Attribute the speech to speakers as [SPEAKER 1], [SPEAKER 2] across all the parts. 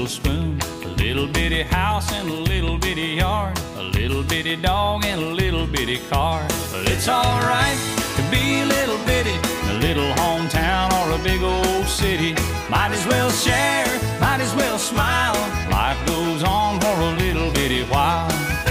[SPEAKER 1] little spoon, a little bitty house and a little bitty yard, a little bitty dog and a little bitty car. But it's alright to be a little bitty in a little hometown or a big old city. Might as well share, might as well smile. Life goes on for a little bitty while.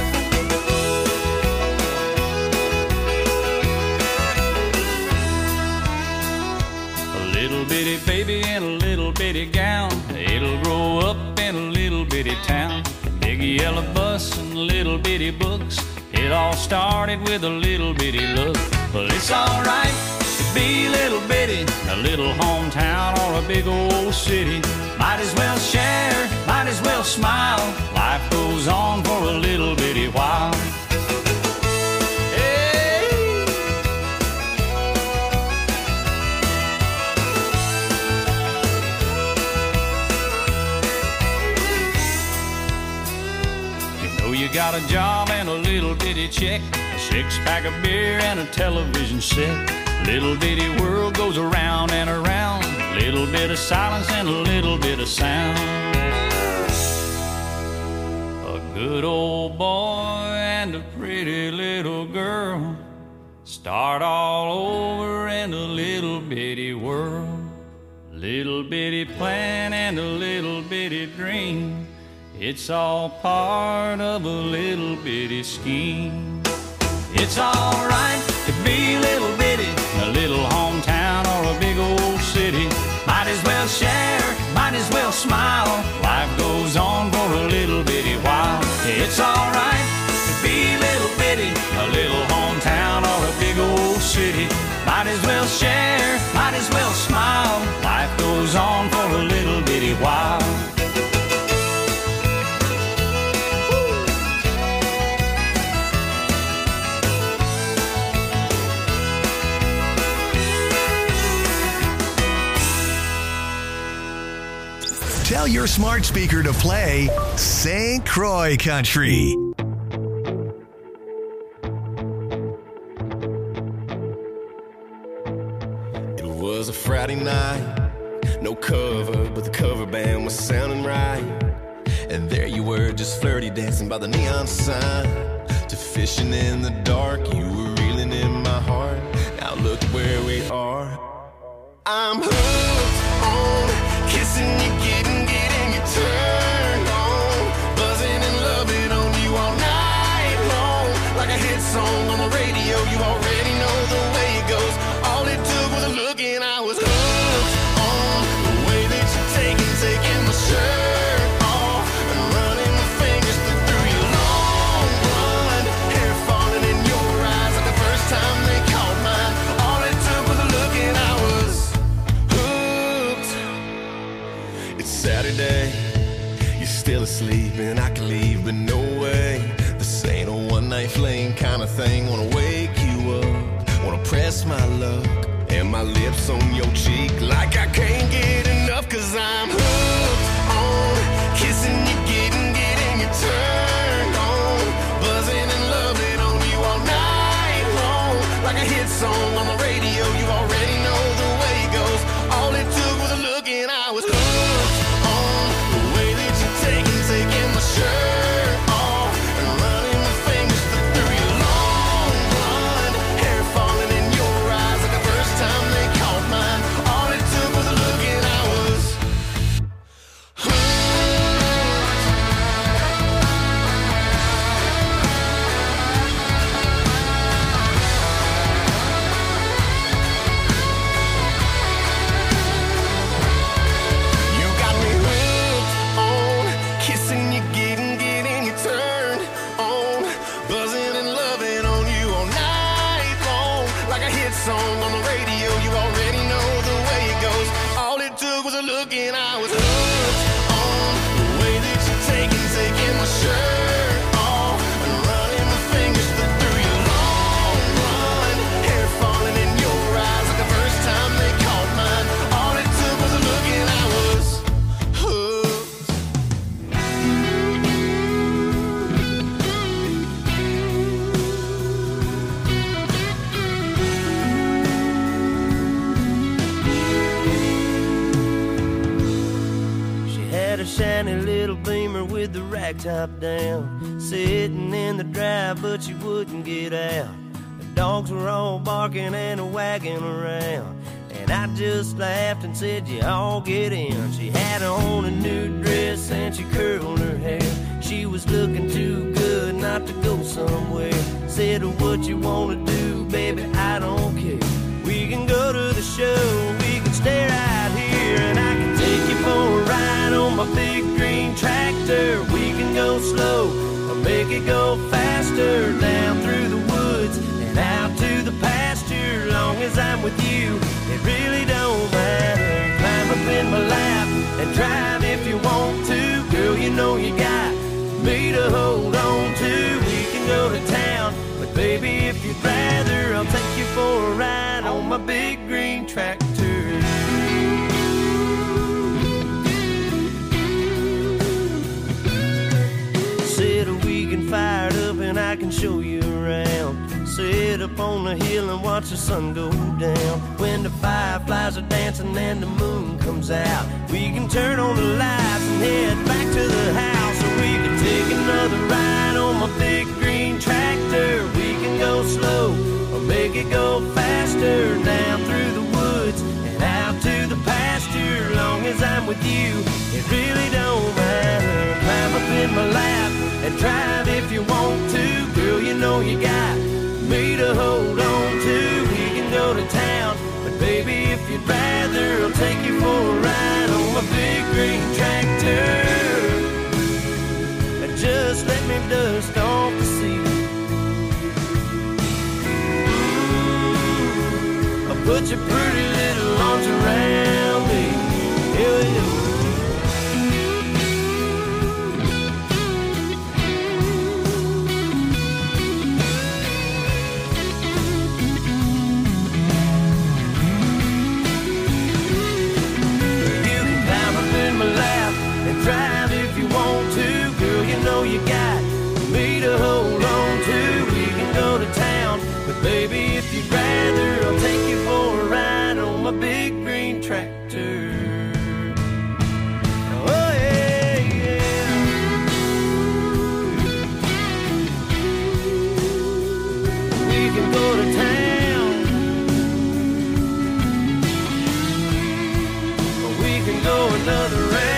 [SPEAKER 1] Little bitty baby in a little bitty gown, it'll grow up in a little bitty town. Big yellow bus and little bitty books, it all started with a little bitty look. Well, it's alright to be a little bitty in a little hometown or a big old city. Might as well share, might as well smile. Life goes on for a little bitty while. You got a job and a little bitty check, a six-pack of beer and a television set. Little bitty world goes around and around, a little bit of silence and a little bit of sound. A good old boy and a pretty little girl start all over in a little bitty world. Little bitty plan and a little bitty dream, it's all part of a little bitty scheme. It's alright to be a little bitty in a little hometown or a big old city. Might as well share, might as well smile. Life goes on for a little bitty while. It's alright to be a little bitty in a little hometown or a big old city. Might as well share, might as well smile. Life goes on for a little bitty while.
[SPEAKER 2] Tell your smart speaker to play St. Croix Country.
[SPEAKER 3] It was a Friday night, no cover, but the cover band was sounding right. And there you were, just flirty, dancing by the neon sign. To fishing in the dark, you were reeling in my heart. Now look where we are. I'm hooked on kissing you, getting you turned on, buzzing and loving on you all night long. Like a hit song on the radio, you already know the way it goes. All it took was a look and I was hooked on the way that you're taking my shirt off and running my fingers through your long blonde hair, falling in your eyes like the first time they caught mine. All it took was a look and I was hooked. It's Saturday, you're still asleep and I can leave, but no way. This ain't a one-night fling kind of thing. Wanna wake you up, wanna press my luck and my lips on your cheek like I can't get enough. Cause I'm hooked on kissing you, getting you turned on, buzzing and loving on you all night long. Like a hit song on the radio, you already know the way it goes. All it took was a look and I was hooked on the way that you're taking my shirt off and running my fingers through your long blonde hair, falling in your eyes like the first time they caught mine. All it took was a look and I was
[SPEAKER 4] tiny little Beamer with the rack top down, sitting in the drive, but she wouldn't get out. The dogs were all barking and wagging around, and I just laughed and said, you all get in. She had on a new dress and she curled her hair. She was looking too good not to go somewhere. Said, what you wanna do, baby, I don't care. We can go to the show, we can stay right here, and I can take you for a ride on my big green tractor. We can go slow or make it go faster, down through the woods and out to the pasture. Long as I'm with you, it really don't matter. Climb up in my lap and drive if you want to. Girl, you know you got me to hold on to. We can go to town, but baby, if you'd rather, I'll take you for a ride on my big green tractor. Said we can fire it up and I can show you around. Sit up on the hill and watch the sun go down. When the fireflies are dancing and the moon comes out, we can turn on the lights and head back to the house. Or we can take another ride on my big green tractor. We can go slow or make it go faster, down through the woods and out to the pasture. Long as I'm with you, it really don't matter. Climb up in my lap and drive if you want to. Girl, you know you got me to hold on to. We can go to town, but baby, if you'd rather, I'll take you for a ride on my big green tractor. Just let me dust off the seat. I'll put your pretty little arms around me. Here we go. Drive if you want to, girl, you know you got me to hold on to. We can go to town, but baby, if you'd rather, I'll take you for a ride on my big green tractor. Oh yeah, yeah. We can go to town, or we can go another round.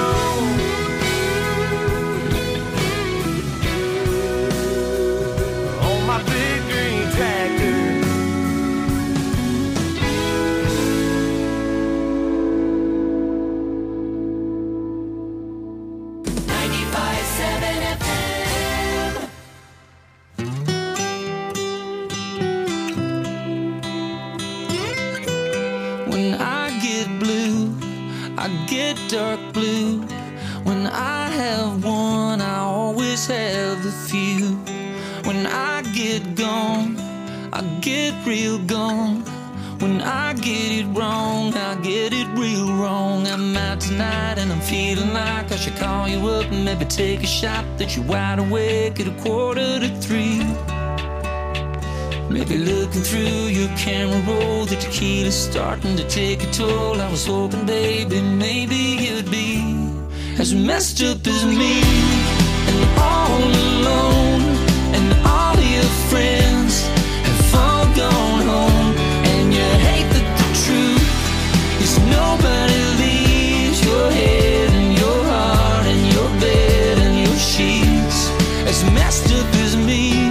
[SPEAKER 5] Dark blue. When I have one, I always have a few. When I get gone, I get real gone. When I get it wrong, I get it real wrong. I'm out tonight and I'm feeling like I should call you up and maybe take a shot that you're wide awake at 2:45. Maybe looking through your camera roll, the tequila's starting to take a toll. I was hoping, baby, maybe you'd be as messed up as me, and all alone, and all of your friends have all gone home. And you hate that the truth is nobody leaves your head and your heart and your bed and your sheets as messed up as me.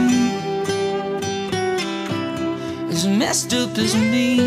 [SPEAKER 5] As messed up as me.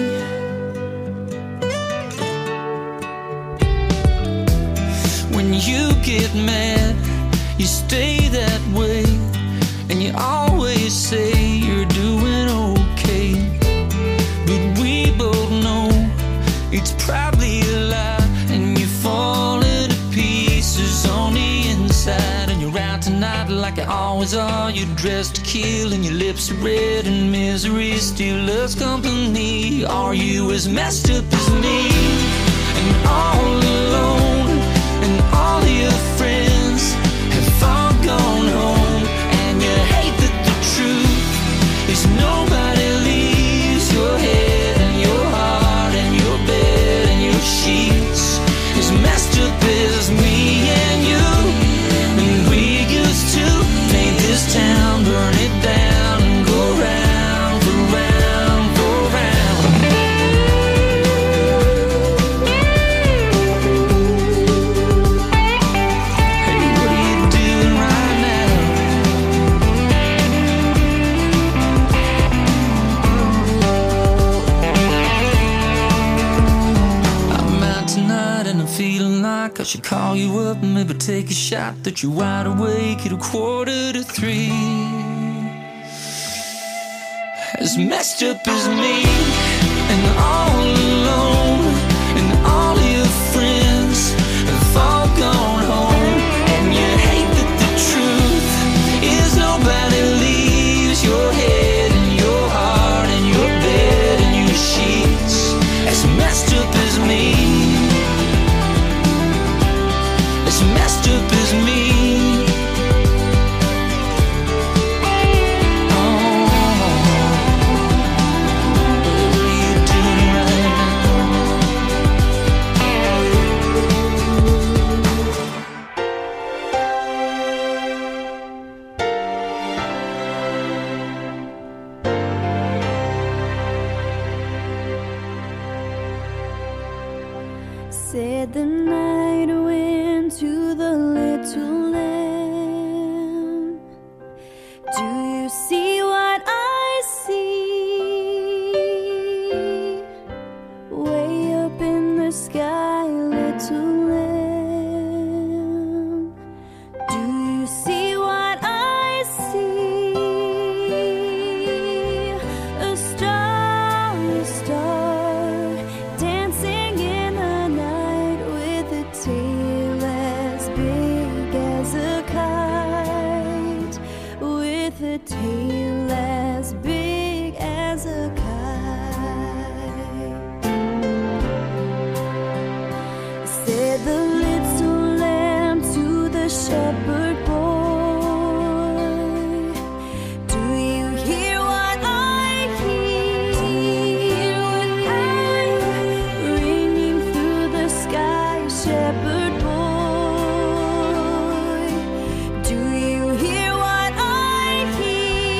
[SPEAKER 5] When you get mad, you stay that way, and you always say you're doing okay. But we both know it's probably a lie, and you're falling to pieces on the inside. And you're out tonight like you always are. You're dressed to kill and your lips are red, and misery still loves company. Are you as messed up as me? And all alone, and all of your friends have all gone home. And you hate that the truth is nobody leaves your head and your heart and your bed and your sheets as messed up as me. And call you up, maybe take a shot that you're wide awake at 2:45. As messed up as me, and all alone, and all your friends have all gone home, and you hate that the truth is nobody leaves your head and your heart and your bed and your sheets. As messed up as me, as messed up as me.
[SPEAKER 6] Said the night went to the little lamb. Do you see what I see? Way up in the sky, little lamb. Do you see what I see? A star, dancing in the night with a tail as big as a kite, with a tail as big as a kite. Said the little lamb to the shepherd boy, do you hear what I hear? Ringing through the sky, shepherd boy, do you hear what I hear?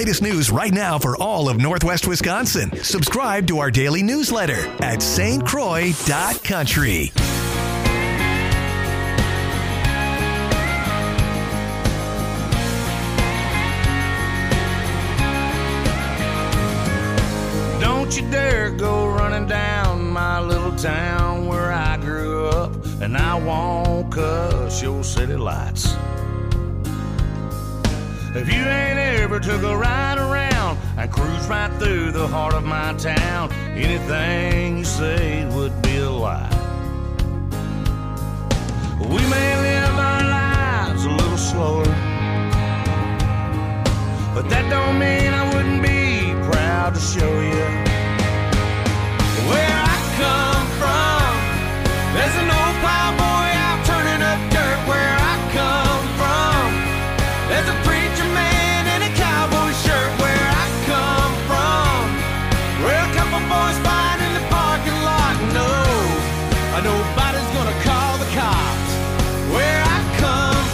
[SPEAKER 2] latest news right now for all of Northwest Wisconsin. Subscribe to our daily newsletter at stcroix.country.
[SPEAKER 7] Don't you dare go running down my little town where I grew up, and I won't cuss your city lights. If you ain't ever took a ride around and cruise right through the heart of my town, anything you say would be a lie. We may live our lives a little slower, but that don't mean I wouldn't be proud to show you where I come from. There's an old plowboy out turning up dirt where I come from. There's a preacher man in a cowboy shirt where I come from. Where a couple boys fight in the parking lot. No, nobody's gonna call the cops where I come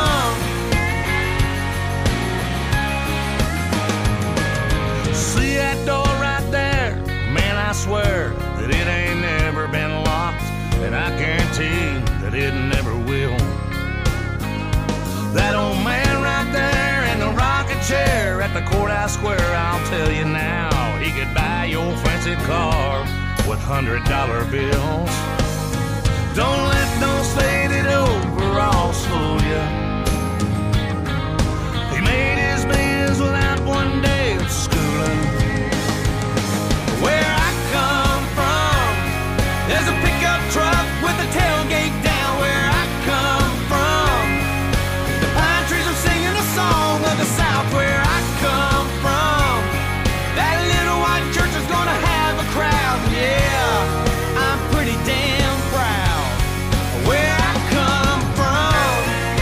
[SPEAKER 7] from. See that door right there? Man, I swear that it ain't never been locked, and I guarantee that it never will. That old man right there in the rocking chair at the courthouse square, I'll tell you now, he could buy your fancy car with $100 bills. Don't let those faded overalls fool you. He made his bills without one day of schooling. Where I come from, there's a pickup truck with a tailgate down where I come from. The pine trees are singing a song of the South where I come from. That little white church is gonna have a crowd, yeah, I'm pretty damn proud where I come from.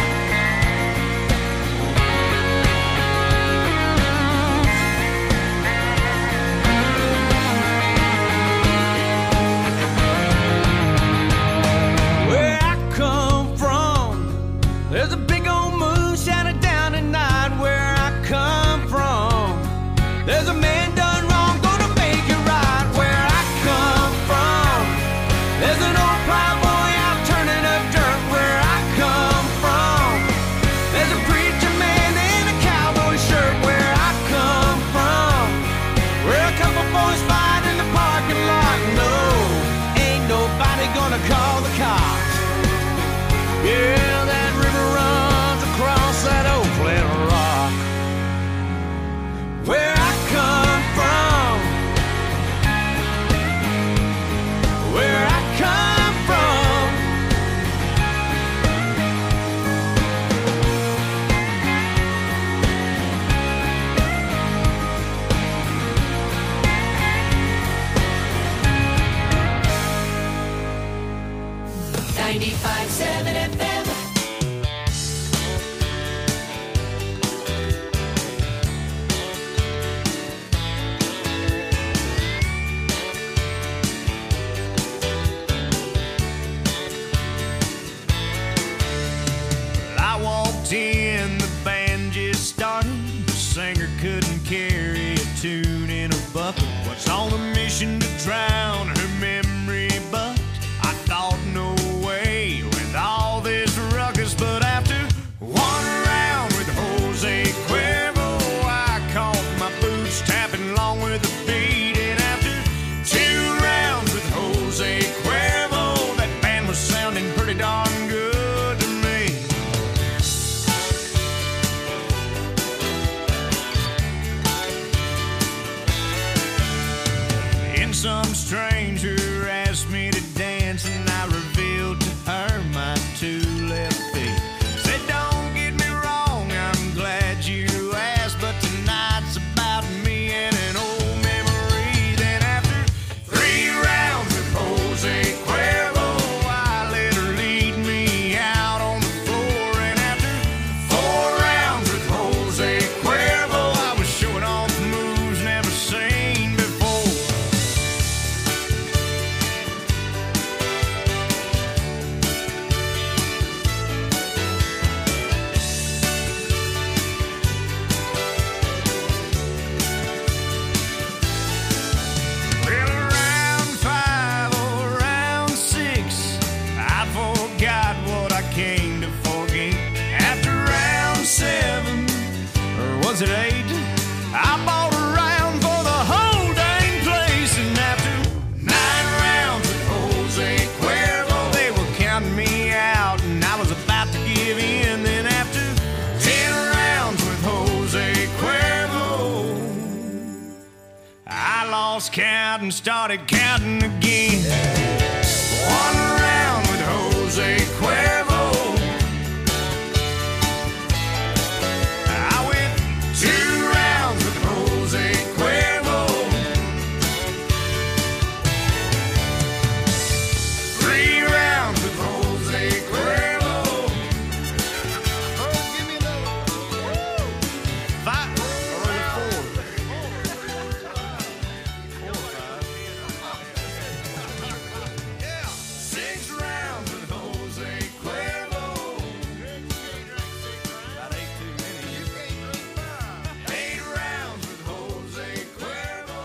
[SPEAKER 7] Where I come from, there's a big old moon shining down at night where I come from. There's a man done wrong, gonna make it right where I come from. There's an old plowboy out turning up dirt where I come from. There's a preacher man in a cowboy shirt where I come from. Where a couple boys fight in the parking lot. No, ain't nobody gonna call the cops. Yeah, that river runs across that old flat rock. Where I come from, where I come from. I walked in, the band just started. The singer couldn't carry a tune in a bucket. Was on a mission to drown her memory, but I thought no way with all this ruckus. But after one round with Jose Cuervo, I caught my boots tapping along with the beat. And after 2 rounds with Jose Cuervo, that band was sounding pretty darn good to me. In some strange rounds at 8. I bought a round for the whole dang place, and after 9 rounds with Jose Cuervo, they were counting me out, and I was about to give in. Then after 10 rounds with Jose Cuervo, I lost count and started counting again. 1 round with Jose Cuervo, I went 2 rounds with Jose Cuervo, 3 rounds with Jose Cuervo. Oh, give me another. 5 or 4. 6 rounds with Jose Cuervo. That ain't too many. 8 rounds with Jose Cuervo.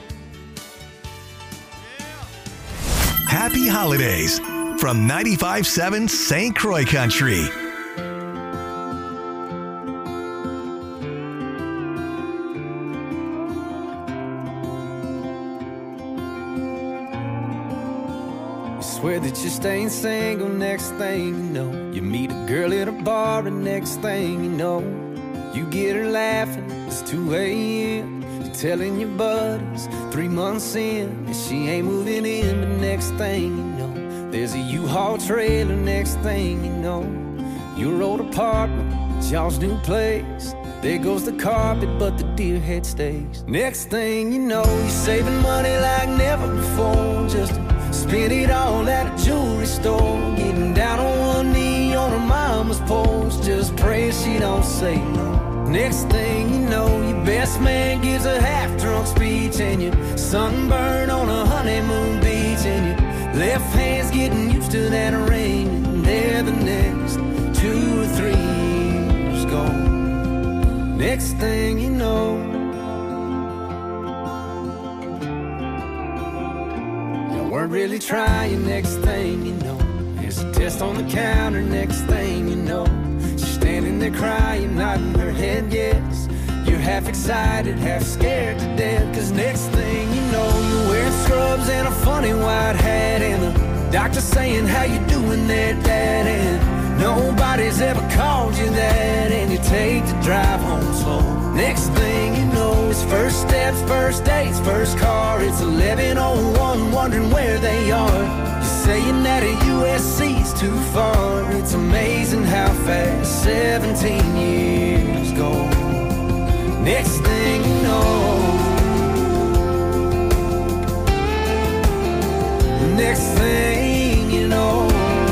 [SPEAKER 2] Happy holidays from 95.7 St. Croix Country.
[SPEAKER 7] You swear that you're staying single, next thing you know, you meet a girl at a bar, and next thing you know, you get her laughing, it's 2 a.m. You're telling your buddies 3 months in, and she ain't moving in, but next thing you know, there's a U-Haul trailer, next thing you know, your old apartment, it's y'all's new place. There goes the carpet, but the deer head stays. Next thing you know, you're saving money like never before, just to spend it all at a jewelry store. Getting down on one knee on her mama's porch, just praying she don't say no. Next thing you know, your best man gives a half-drunk speech, and you're sunburned on a honeymoon beach, and your left hand's getting used to that ring, and there the next 2 or 3 years gone. Next thing you know, you weren't really trying. Next thing you know, there's a test on the counter. Next thing you know, she's standing there crying, nodding her head yes. You're half excited, half scared to death, cause next thing you know, you're wearing scrubs and a funny white hat, and the doctor's saying, how you doing there, Dad? And nobody's ever called you that, and you take the drive home slow. Next thing you know, it's first steps, first dates, first car. It's 11:01, wondering where they are. You're saying that a USC's too far. It's amazing how fast 17 years go. Next thing you know, next thing you know,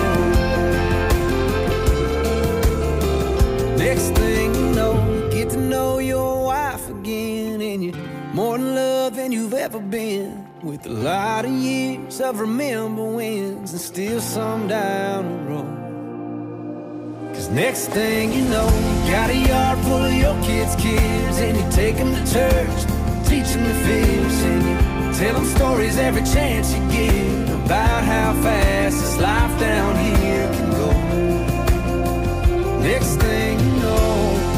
[SPEAKER 7] next thing you know, you get to know your wife again, and you're more in love than you've ever been, with a lot of years of remember wins, and still some down the road. Cause next thing you know, you got a yard full of your kids' kids, and you take them to church, teach them to fish, and you tell them stories every chance you get about how fast this life down here can go. Next thing you know,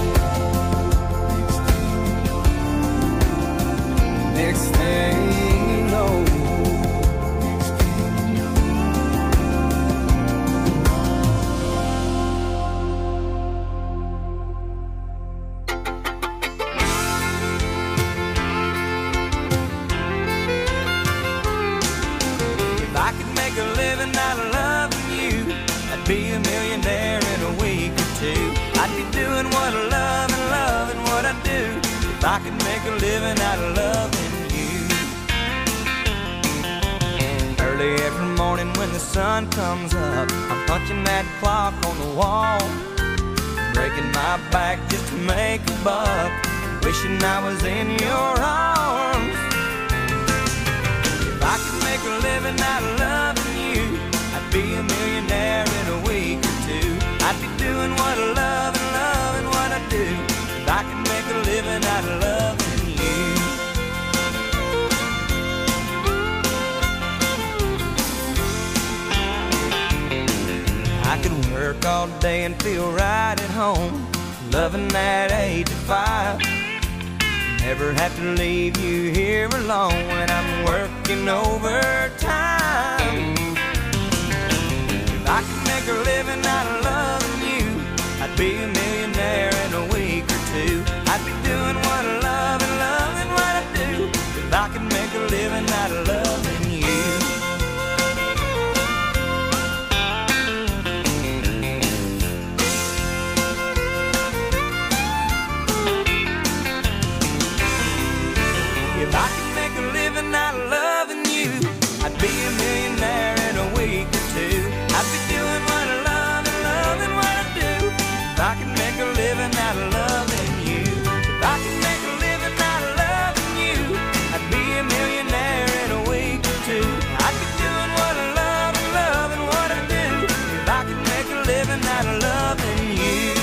[SPEAKER 7] next thing you know, if I could make a living out of loving you, I'd be a millionaire in a week or 2. I'd be doing what I love and loving what I do, if I could make a living out of loving you. Early every morning when the sun comes up, I'm punching that clock on the wall, breaking my back just to make a buck, wishing I was in your arms. If I could make a living out of loving you, I'd be a millionaire in a week or 2. I'd be doing what I love and loving what I do, if I could make a living out of loving you. I could work all day and feel right at home,
[SPEAKER 4] loving that 8 to 5. Never have to leave you here alone when I'm working overtime. If I could make a living out of loving you, I'd be a millionaire in a week or two. I'd be doing what I love and loving what I do. If I could make a living out of loving you. If I could make a living out of loving you, I'd be a millionaire in a week or two. I'd be doing what I love and loving what I do. If I could make a living out of loving you. If I could make a living out of loving you, I'd be a millionaire in a week or two. I'd be doing what I love and loving what I do. If I could make a living out of loving you.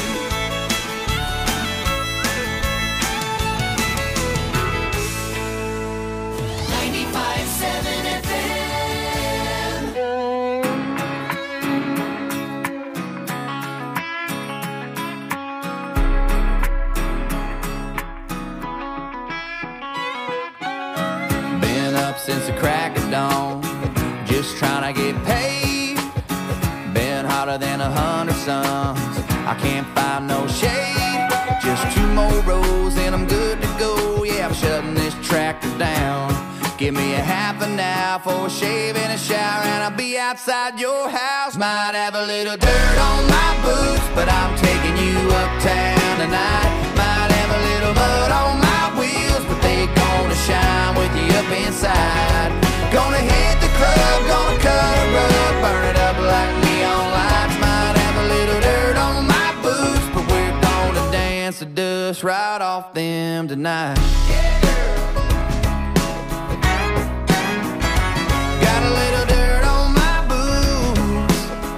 [SPEAKER 8] Since the crack of dawn, just trying to get paid. Been hotter than 100 suns, I can't find no shade. Just 2 more rows and I'm good to go. Yeah, I'm shutting this tractor down. Give me a half an hour for a shave and a shower, and I'll be outside your house. Might have a little dirt on my boots, but I'm taking you uptown tonight. Might have a little mud on my wheels, but they gonna shine with you up inside. Gonna hit the club, gonna cut a rug, burn it up like neon lights. Might have a little dirt on my boots, but we're gonna dance the dust right off them tonight. Yeah, girl. Got a little dirt on my boots.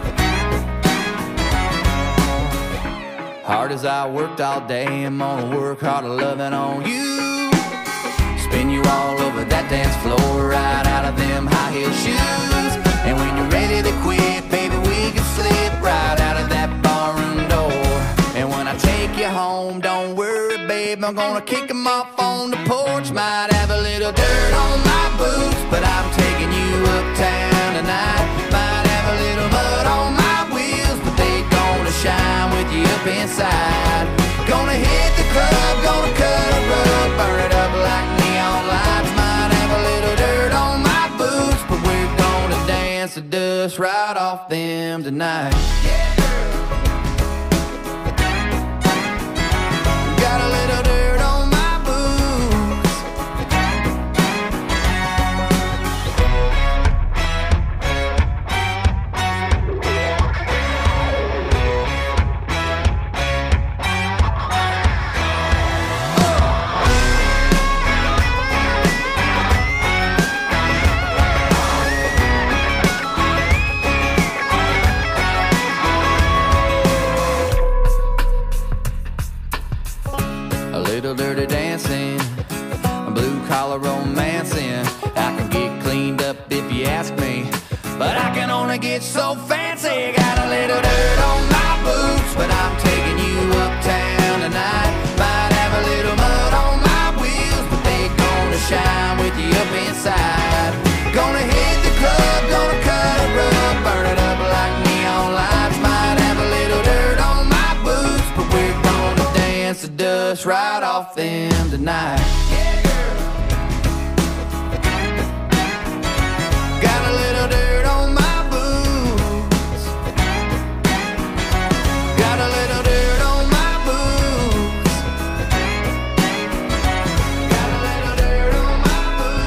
[SPEAKER 8] Hard as I worked all day, I'm gonna work harder loving on you. Spin you all over that dance floor, right out of them high heel shoes. And when you're ready to quit, baby, we can slip right out of that barroom door. And when I take you home, don't worry, babe, I'm gonna kick them off on the porch. Might have a little dirt on my boots, but I'm taking you uptown tonight. Might have a little mud on my wheels, but they gonna shine with you up inside. Gonna hit the club, gonna cut a rug, burn it up like neon lights. Might have a little dirt on my boots, but we're gonna dance the dust right off them tonight. Yeah, girl. Got a little dirt on my boots. Little dirty dancing, blue collar romancing. I can get cleaned up if you ask me, but I can only get so fancy. Got a little dirt on my boots, but I'm taking you uptown tonight. Might have a little mud on my wheels, but they gonna shine with you up inside. Gonna hit the club, gonna cut a rug, burn it up like neon lights. Might have a little dirt on my boots, but we're gonna dance the dust right off them tonight. Yeah, girl. Got a little dirt on my boots. Got a little dirt on my boots. Got a little dirt on my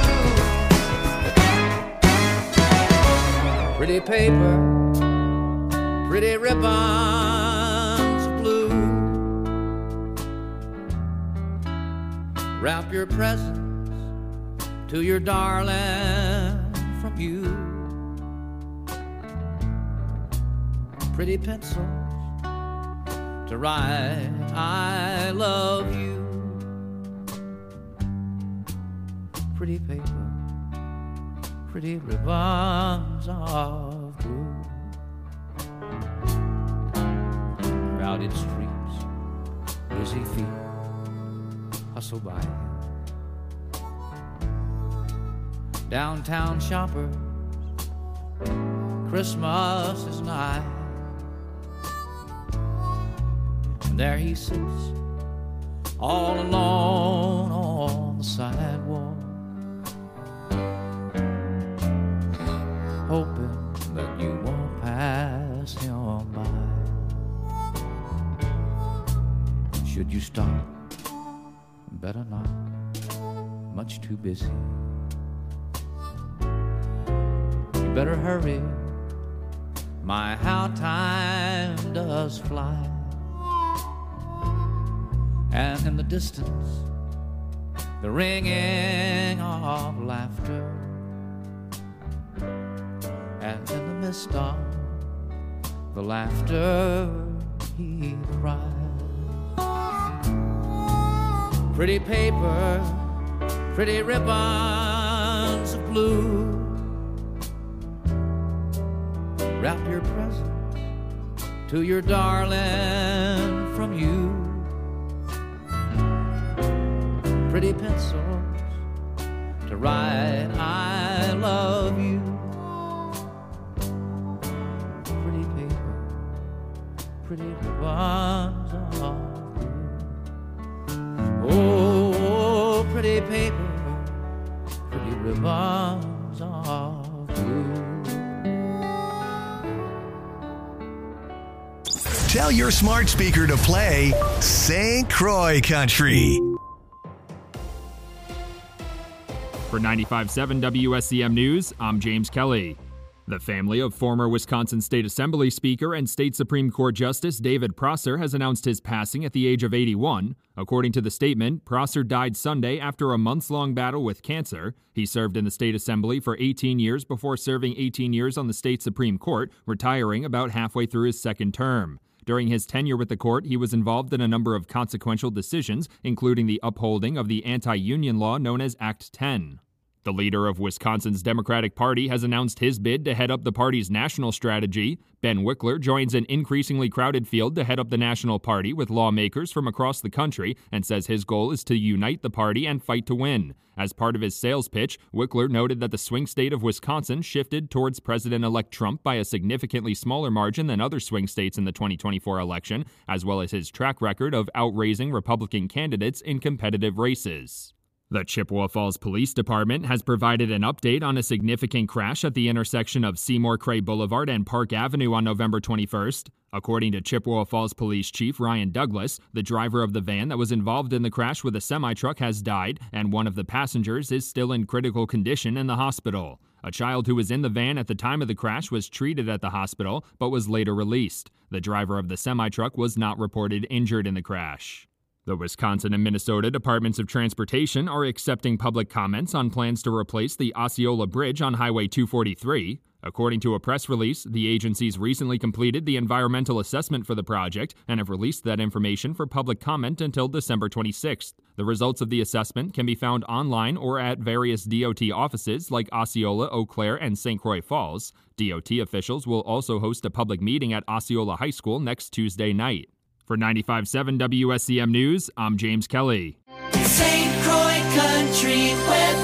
[SPEAKER 8] boots. Pretty paper, pretty ribbons of blue. Wrap your presents to your darling from you. Pretty pencils to write I love you. Pretty paper, pretty ribbons of blue. Crowded streets,
[SPEAKER 9] clumsy feet hustle by. Downtown shopper, Christmas is nigh. And there he sits, all alone on the sidewalk, hoping that you won't pass him by. Should you stop? Better not, much too busy. You better hurry, my how time does fly. And in the distance, the ringing of laughter, and in the midst of the laughter he cries. Pretty paper, pretty ribbons of blue, wrap your present to your darling from you. Pretty pencils to write I love you. Pretty paper, pretty ribbons of blue. Oh, pretty paper, pretty ribbons of blue.
[SPEAKER 2] Tell your smart speaker to play St. Croix Country.
[SPEAKER 10] For 95.7 WSCM News, I'm James Kelly. The family of former Wisconsin State Assembly Speaker and State Supreme Court Justice David Prosser has announced his passing at the age of 81. According to the statement, Prosser died Sunday after a months-long battle with cancer. He served in the State Assembly for 18 years before serving 18 years on the State Supreme Court, retiring about halfway through his second term. During his tenure with the court, he was involved in a number of consequential decisions, including the upholding of the anti-union law known as Act 10. The leader of Wisconsin's Democratic Party has announced his bid to head up the party's national strategy. Ben Wickler joins an increasingly crowded field to head up the national party with lawmakers from across the country and says his goal is to unite the party and fight to win. As part of his sales pitch, Wickler noted that the swing state of Wisconsin shifted towards President-elect Trump by a significantly smaller margin than other swing states in the 2024 election, as well as his track record of outraising Republican candidates in competitive races. The Chippewa Falls Police Department has provided an update on a significant crash at the intersection of Seymour Cray Boulevard and Park Avenue on November 21st. According to Chippewa Falls Police Chief Ryan Douglas, the driver of the van that was involved in the crash with a semi-truck has died, and one of the passengers is still in critical condition in the hospital. A child who was in the van at the time of the crash was treated at the hospital, but was later released. The driver of the semi-truck was not reported injured in the crash. The Wisconsin and Minnesota Departments of Transportation are accepting public comments on plans to replace the Osceola Bridge on Highway 243. According to a press release, the agencies recently completed the environmental assessment for the project and have released that information for public comment until December 26th. The results of the assessment can be found online or at various DOT offices like Osceola, Eau Claire, and St. Croix Falls. DOT officials will also host a public meeting at Osceola High School next Tuesday night. For 95.7 WSCM News, I'm James Kelly.
[SPEAKER 5] St. Croix Country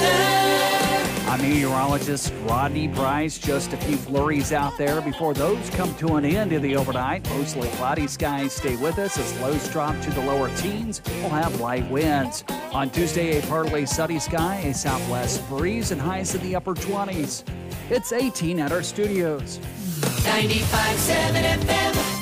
[SPEAKER 5] weather.
[SPEAKER 11] I'm meteorologist Rodney Bryce. Just a few flurries out there before those come to an end in the overnight. Mostly cloudy skies stay with us as lows drop to the lower teens. We'll have light winds. On Tuesday, a partly sunny sky, a southwest breeze, and highs in the upper 20s. It's 18 at our studios.
[SPEAKER 5] 95.7 FM.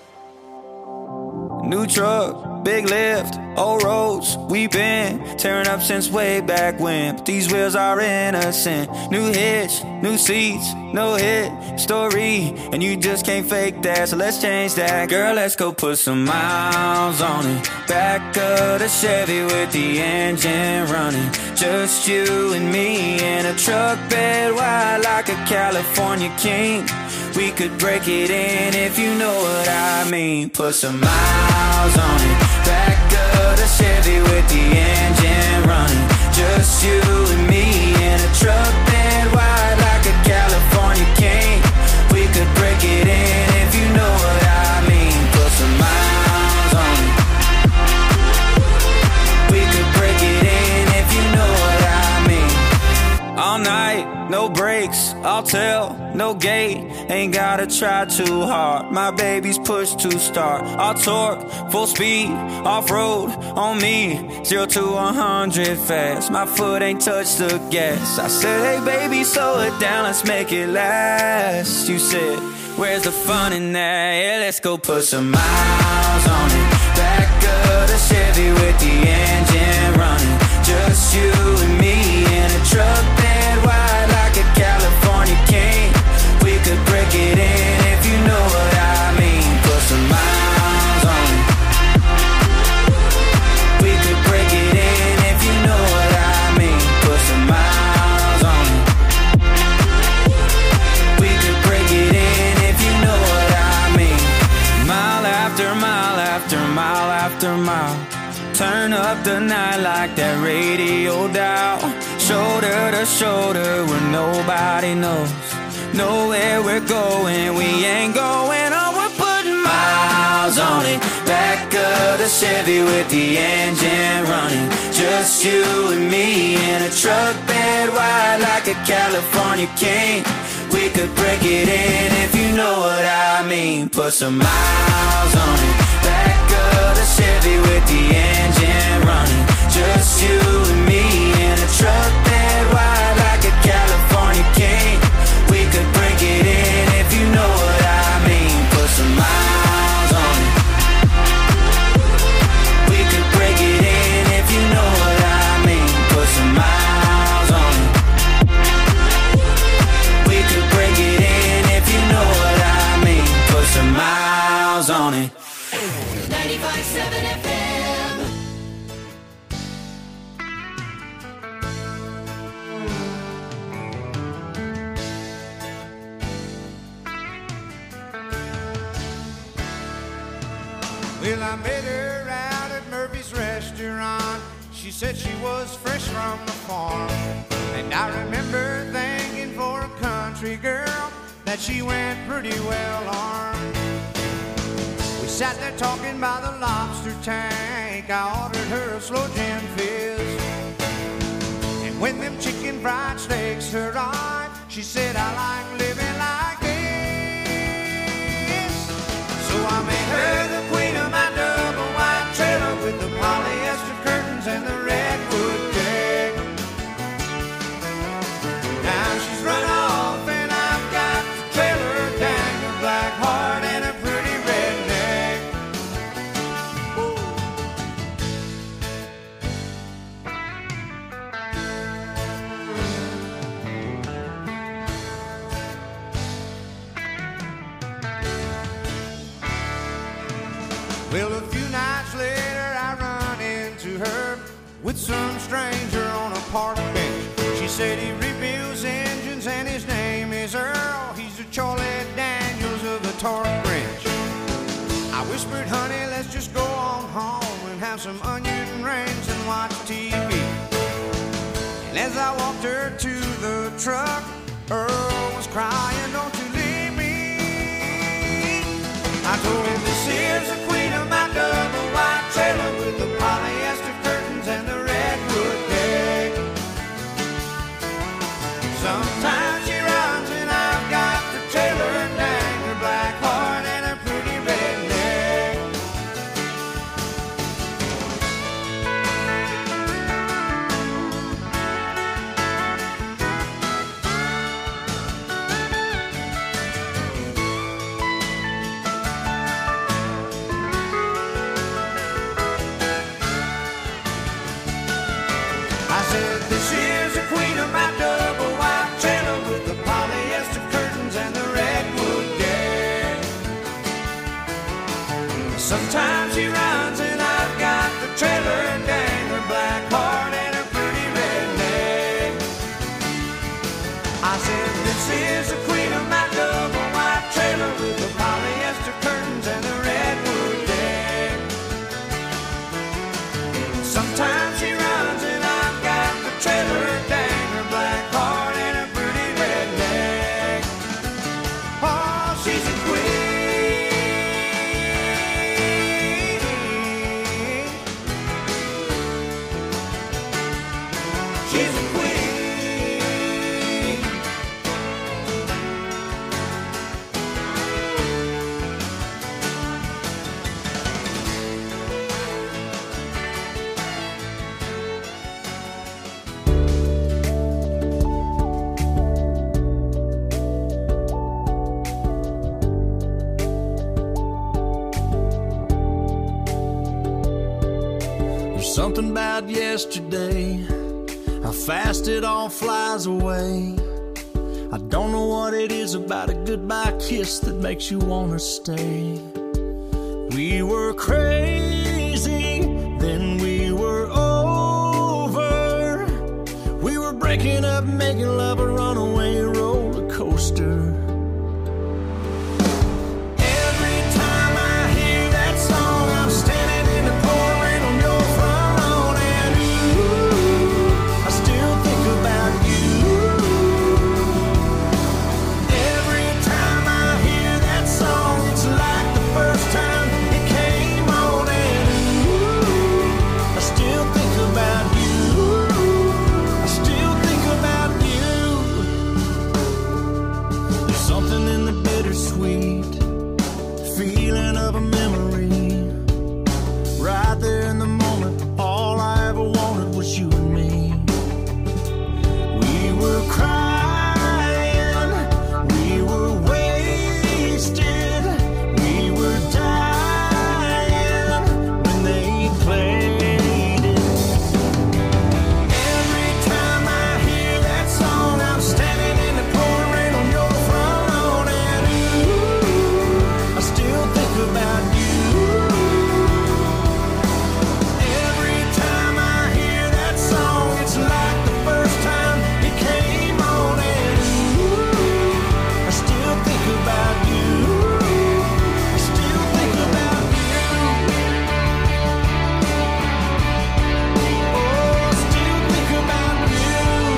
[SPEAKER 12] New truck, big lift, old roads, we been tearing up since way back when. But these wheels are innocent. New hitch, new seats, no hit story, and you just can't fake that, so let's change that. Girl, let's go put some miles on it. Back of the Chevy with the engine running. Just you and me in a truck bed wide like a California king. We could break it in if you know what I mean. Put some miles on it. Back of the Chevy with the engine running. Just you and me in a truck bed wide like a California king. We could break it in if you know what I mean. Put some miles on it. bell, no gate, ain't gotta try too hard. My baby's push to start. All torque, full speed, off-road on me. 0 to 100 fast, my foot ain't touched the gas. I said, hey baby, slow it down, let's make it last. You said, where's the fun in that? Yeah, let's go put some miles on it. Back of the Chevy with the engine running. Just you and me in a truck bed wide like a California king. We could break it in if you know what I mean. Put some miles on it. We could break it in if you know what I mean. Put some miles on it. We could break it in if you know what I mean. Mile after mile after mile after mile. Turn up the night like that radio dial. Shoulder to shoulder where nobody knows. Nowhere we're going, we ain't going on. We're putting miles on it. Back of the Chevy with the engine running. Just you and me in a truck bed wide like a California king. We could break it in if you know what I mean. Put some miles on it. Back of the Chevy with the engine running. Just you and me in a truck bed wide like a California king. We could break it in if you know what I mean. Put some miles on it. We could break it in if you know what I mean. Put some miles on it. We could break it in if you know what I mean. Put some miles on it.
[SPEAKER 13] 95.7 FM.
[SPEAKER 14] Well, I met her out at Murphy's restaurant. She said she was fresh from the farm. And I remember thinking for a country girl that she went pretty well armed. We sat there talking by the lobster tank. I ordered her a slow gin fizz. And when them chicken fried steaks arrived, she said, I like living like this. So I made her the queen of my double wide trailer with the polyester curtains and the redwood deck. Now she's run off and I've got the trailer dang, a black heart and a pretty redneck. Well, a few nights later I run into her with some stranger on a park bench. She said he rebuilds engines and his name is Earl. He's the Charlie Daniels of the torque wrench. I whispered, honey, let's just go on home and have some onion rings and watch TV. And as I walked her to the truck, Earl was crying, don't you leave me. I told him, this here's the queen of my double wide trailer with the polyester curtains and the redwood deck. Sometimes she runs and I've got the trailer and dang, her black heart and her pretty redneck. I said, this is the queen of my double wide trailer with the polyester curtains and the redwood deck. Sometimes she runs and I've got the trailer and dang, her black heart and her pretty redneck. I said, this is the queen of my double wide trailer with the polyester curtains and the redwood deck. Sometimes she runs and I've got the trailer, dang, her black heart and her pretty redneck. Oh, she's a queen.
[SPEAKER 15] There's something about yesterday, how fast it all flies away. I don't know what it is about a goodbye kiss that makes you wanna stay. We were crazy, then we were over. We were breaking up, making love a runaway roller coaster. Every time I hear that song, I'm standing in the pouring rain on your front lawn, and ooh, I still think about you. Every time I hear that song, it's like the first time it came on, and ooh, I still think about you. I still think about you. There's something in the bittersweet feeling of a memory. Right there in the moment, all I ever wanted was you and me. We were crying, we were wasted, we were dying when they played it. Every time I hear that song, I'm standing in the pouring rain on your front lawn, and ooh, I still think about you. Every time I hear that song, it's like the first time it came on, and ooh, I still think about you. I still think about you. Oh, I still think about you.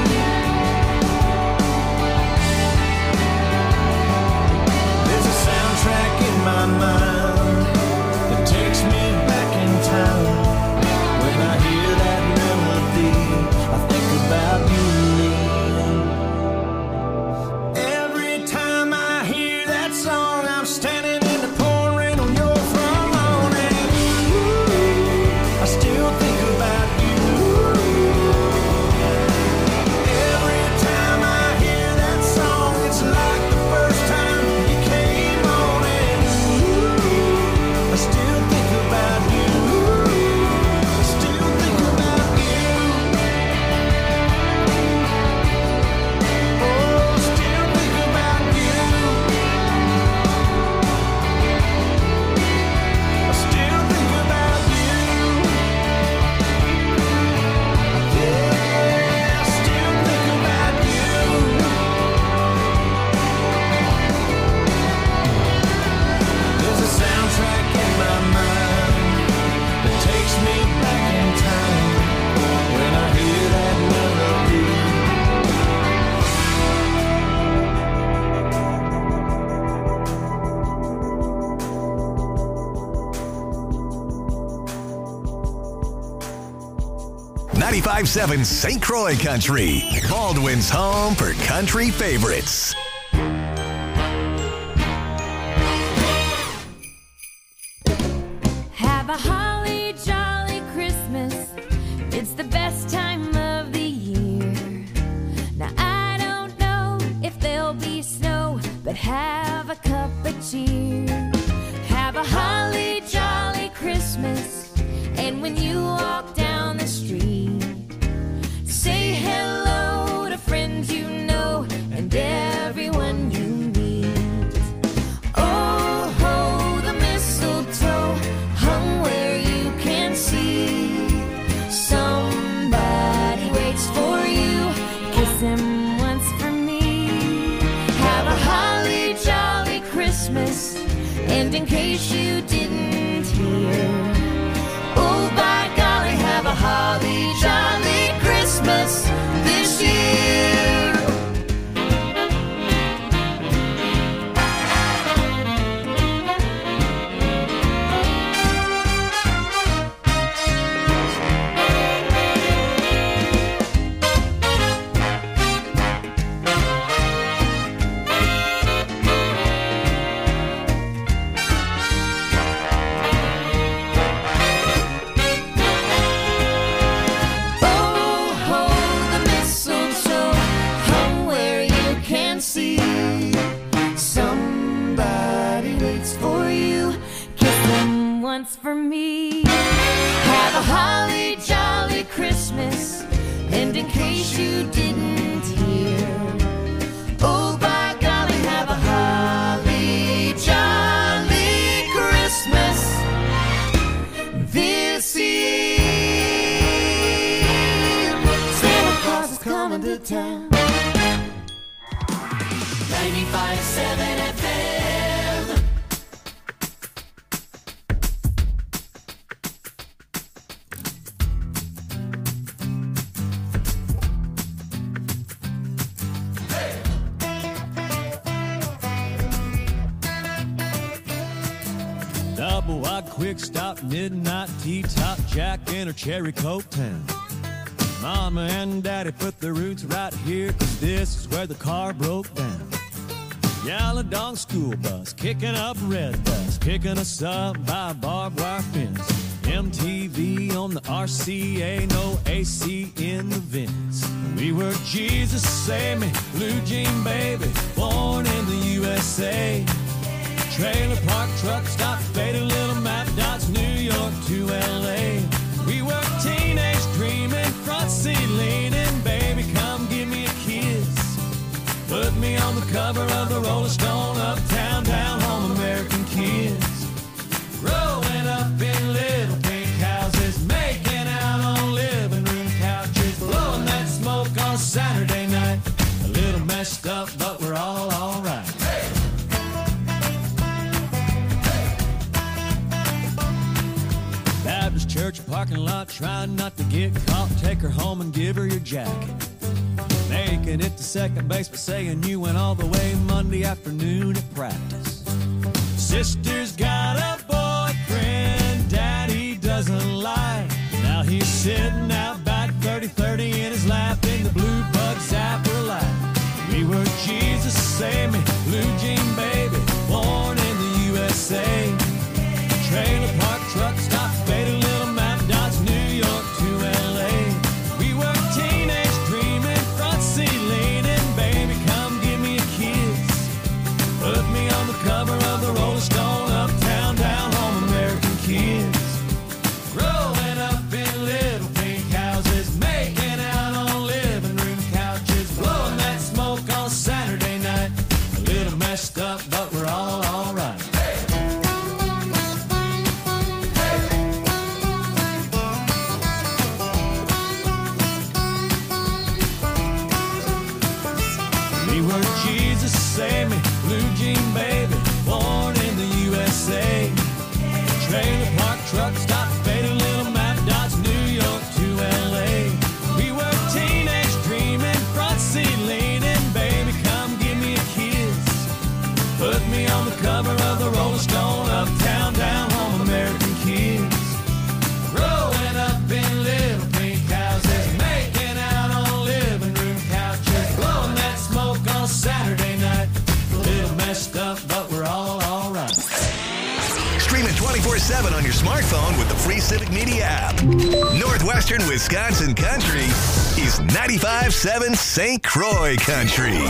[SPEAKER 15] There's a soundtrack in my mind that takes me back in time. When I hear that melody, I think about you. Every time I hear that song, I'm standing in the pouring rain on your front lawn, and ooh, I still think about you. Every time I hear that song, it's like the first time it came on, and ooh, I still think about you. I still think about you. Oh, still think about you. I still think about you. Yeah, I still think about you. There's a soundtrack in my mind that takes me back in time. When I hear that melody.
[SPEAKER 2] 95.7 St. Croix Country, Baldwin's home for country favorites.
[SPEAKER 6] Have a holly jolly Christmas. It's the best time of the year. Now I don't know if there'll be snow, but have a cup of cheer. Have a holly jolly Christmas. And when you walk down the street, say hello to friends you know and everyone you meet. Oh, ho, the mistletoe hung where you can see. Somebody waits for you, kiss him once for me. Have a holly jolly Christmas, and in case you didn't hear, oh, by golly, have a holly jolly Christmas this year. once for me. Have
[SPEAKER 13] have a holly jolly Christmas. And in case you didn't hear, oh by golly, have a holly jolly Christmas this year. Santa Claus is coming to town. 95.7 FM.
[SPEAKER 16] Double wide quick stop, midnight T-top, Jack in her cherry coke town. Mama and Daddy put their roots right here, 'cause this is where the car broke down. Yellow dog school bus, kicking up red dust, picking us up by a barbed wire fence. MTV on the RCA, no AC in the vents. We were Jesus Save Me, Blue Jean Baby, born in the USA. Trailer park truck stop, faded little map dots, New York to LA. We were teenage dreaming, front seat leaning, baby come give me a kiss. Put me on the cover of the Rolling Stone, uptown, down home, American kids. Growing up in little pink houses, making out on living room couches, blowing that smoke on Saturday night. A little messed up, but we're all alright. Baptist church parking lot, trying not to get caught. Take her home and give her your jacket. Making it to second base, but saying you went all the way Monday afternoon at practice. Sister's got a boyfriend Daddy doesn't like. Now he's sitting out back 30-30 in his lap in the blue bug zapper light. We were Jesus Save Me, Blue Jean Baby, born in the USA. Trailer park truck stop, faded little map dots, New York to LA. We were teenage dreaming, front seat leaning, baby come give me a kiss. Put me on the cover of the Rolling Stone, uptown, down home, American kids. Growing up in little pink houses, making out on living room couches, blowing that smoke on Saturday night. A little messed up, but we're all alright. We were Jesus Save Me, Blue Jean Baby, born in the USA. Trailer park truck stop, faded little map dots, New York to LA. We were teenage dreaming, front seat leaning, baby come give me a kiss. Put me on the cover of the Rolling Stone, uptown, down home, American kids. Growing up in little pink houses, making out on living room couches, blowing that smoke on Saturday night. A little messed up, but we're all alright.
[SPEAKER 2] Stream it 24/7 on your smartphone with the free Civic Media app. Northwestern Wisconsin Country is 95.7 St. Croix Country.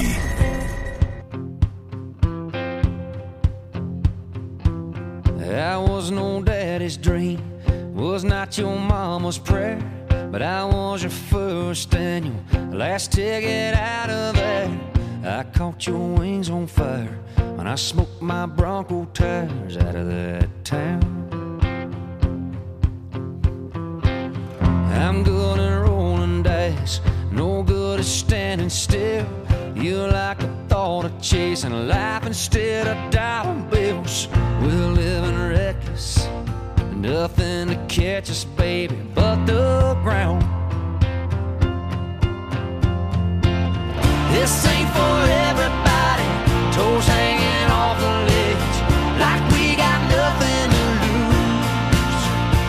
[SPEAKER 17] I was no daddy's dream, was not your mama's prayer, but I was your first and your last ticket out of there. I caught your wings on fire when I smoked my Bronco tires out of that town. I'm good at rolling dice, no good at standing still. You're like a thought of chasing life instead of dollar bills. We're living reckless, nothing to catch us, baby, but the ground. This ain't for everybody, toes hanging off the ledge, like we got nothing to lose.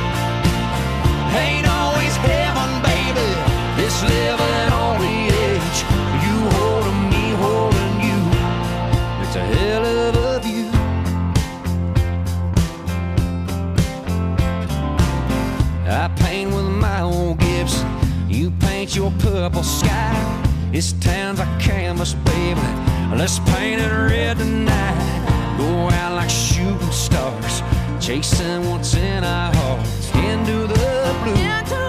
[SPEAKER 17] Ain't always heaven, baby, this living on the edge. You holding me, holding you, it's a hell of a view. I paint with my old Gibson, you paint your purple sky. This town's a canvas, baby, let's paint it red tonight. Go out like shooting stars, chasing what's in our hearts. into the blue.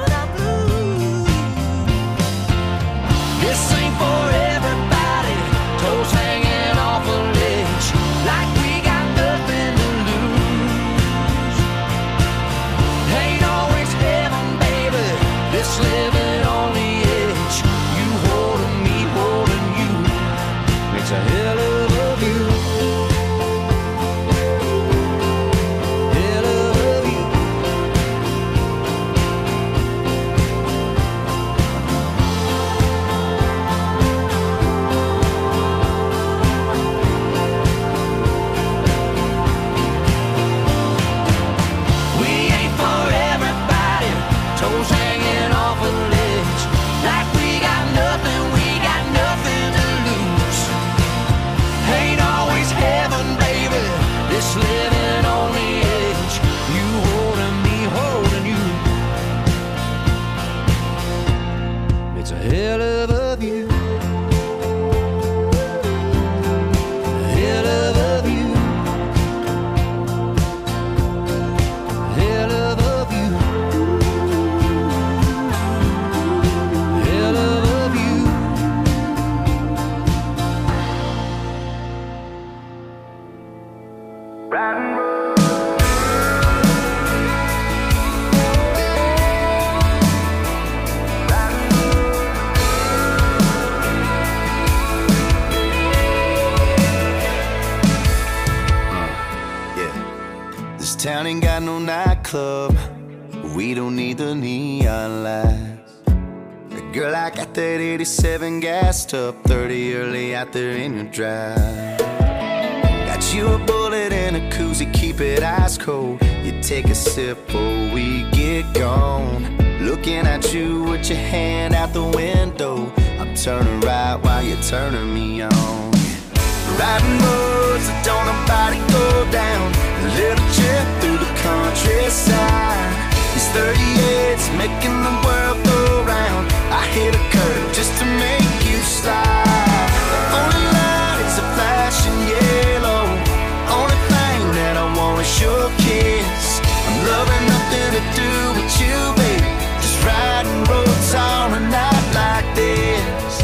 [SPEAKER 17] This ain't for everybody. Toes hanging off a ledge, like we got nothing to lose. Ain't always heaven, baby. This living on the edge. You holding me, holding you, makes a hell of a view. Hell of a view. We ain't for everybody. Toes hanging off a ledge, like we got nothing to lose. Ain't always heaven, baby. This living on the edge. You holding me, holding you. It's a hell of a view. Hell of a view. Hell of a view. Hell of a view.
[SPEAKER 3] This town ain't got no nightclub. We don't need the neon lights. Girl, I got that 87 gassed up, 30 early out there in your drive. Got you a bullet and a koozie, keep it ice cold. You take a sip or we get gone. Looking at you with your hand out the window. I'm turning right while you're turning me on. Riding roads that don't nobody go down. A little trip through the countryside. These 38s making the world go round. I hit a curve just to make you slide. The only light is a flashing yellow. Only thing that I want is your kiss. I'm loving nothing to do with you, baby. Just riding roads on a night like this.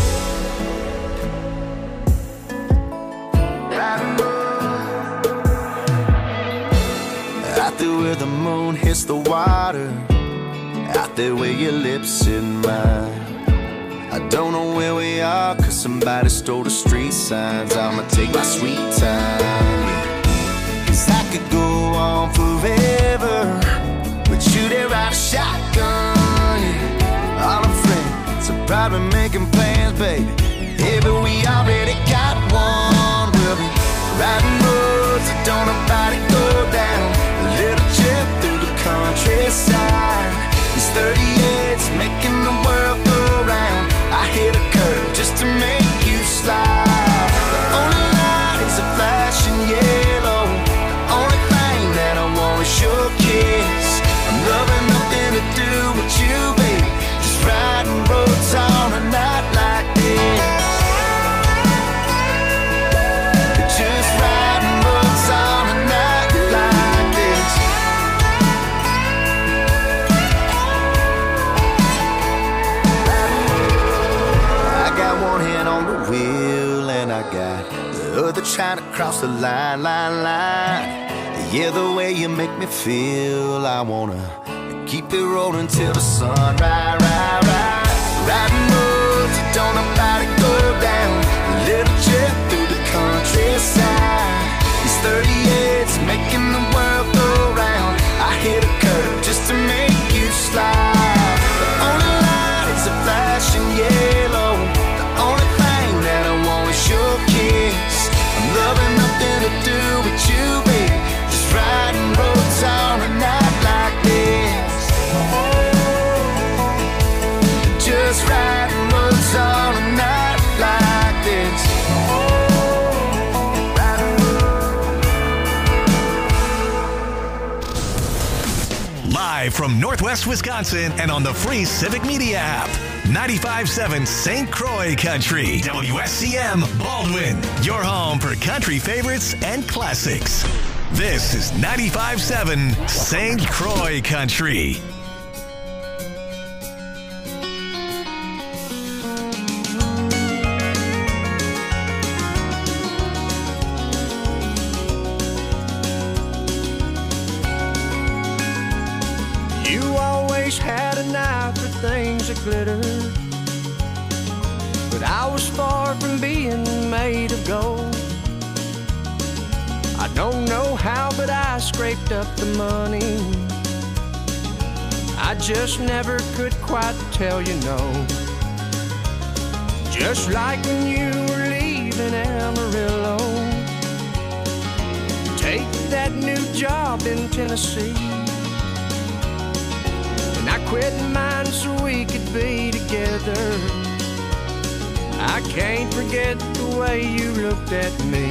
[SPEAKER 3] Out there where the moon hits the water, out there where your lips in mine. I don't know where we are, cause somebody stole the street signs. I'ma take my sweet time, yeah. Cause I could go on forever with you there ride a shotgun, yeah. All our friends are probably making plans, baby. Yeah, but we already got one. We'll be riding roads that don't nobody go down. A little trip through the countryside. These 38s making the world go round. I hit a curve just to make you slide. The only light is a flashing yellow. The only thing that I want is your kiss. I'm loving nothing to do with you, baby. Just riding roads on a night like this. Just riding roads on a night like this. I got one hand on the wheel and I got the other trying to cross the line. Yeah, the way you make me feel, I wanna keep it rolling till the sun rise. Riding roads that don't nobody go down. A little trip through the countryside. These 38s making the world go round. I hit a curve just to make you slide. The only light is a flashing yellow. The only thing that I want is your kiss. I'm loving nothing to do with you, baby. Just riding roads on a night like this. Just riding roads on a night like this.
[SPEAKER 2] Live from Northwest Wisconsin and on the free Civic Media app. 95.7 St. Croix Country. WSCM Baldwin. Your home for country favorites and classics. This is 95.7 St. Croix Country.
[SPEAKER 7] You always had an eye for things that glitter, but I was far from being made of gold. I don't know how, but I scraped up the money. I just never could quite tell you no. Just like when you were leaving Amarillo, take that new job in Tennessee. And I quit mine so we could be together. I can't forget the way you looked at me.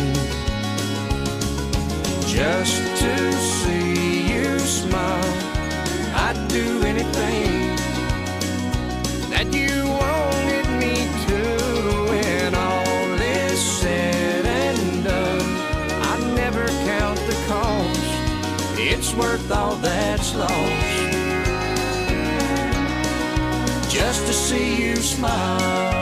[SPEAKER 7] Just to see you smile, I'd do anything that you wanted me to. When all is said and done, I never count the cost. It's worth all that's lost. Just to see you smile.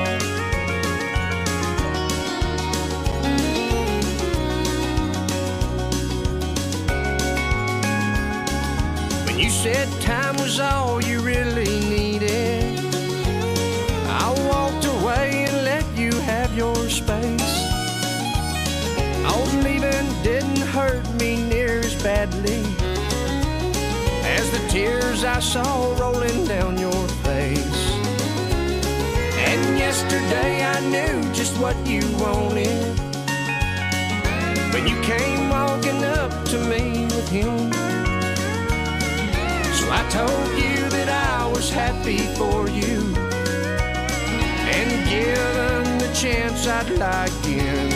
[SPEAKER 7] You said time was all you really needed. I walked away and let you have your space. Oh, leaving didn't hurt me near as badly as the tears I saw rolling down your face. And yesterday I knew just what you wanted when you came walking up to me with him. So I told you that I was happy for you, and given the chance I'd lie again.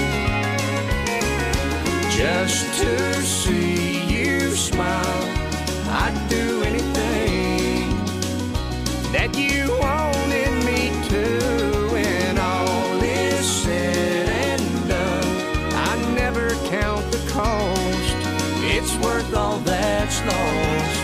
[SPEAKER 7] Just to see you smile, I'd do anything that you wanted me to. When all is said and done, I never count the cost. It's worth all that's lost.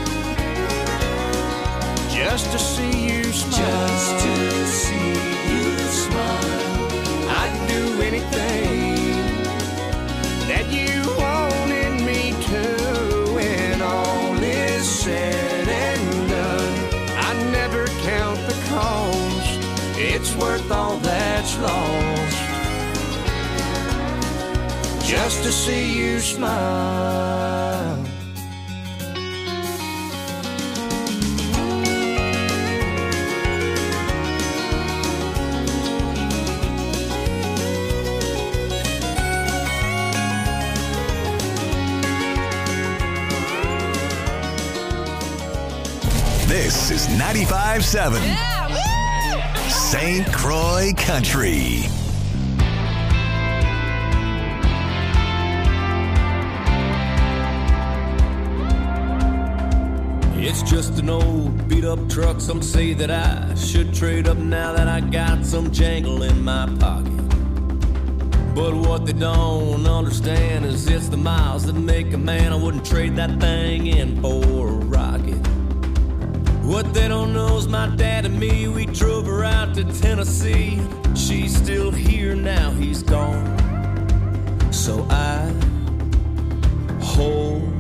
[SPEAKER 7] Just to see you smile. Just to see you smile. I'd do anything that you wanted me to. When all is said and done, I never count the cost. It's worth all that's lost. Just to see you smile.
[SPEAKER 2] This is 95.7 St. Croix Country.
[SPEAKER 15] It's just an old beat-up truck. Some say that I should trade up now that I got some jangle in my pocket. But what they don't understand is it's the miles that make a man. I wouldn't trade that thing in for a rocket. What they don't know is my dad and me, we drove her out to Tennessee. She's still here now, he's gone. So I hold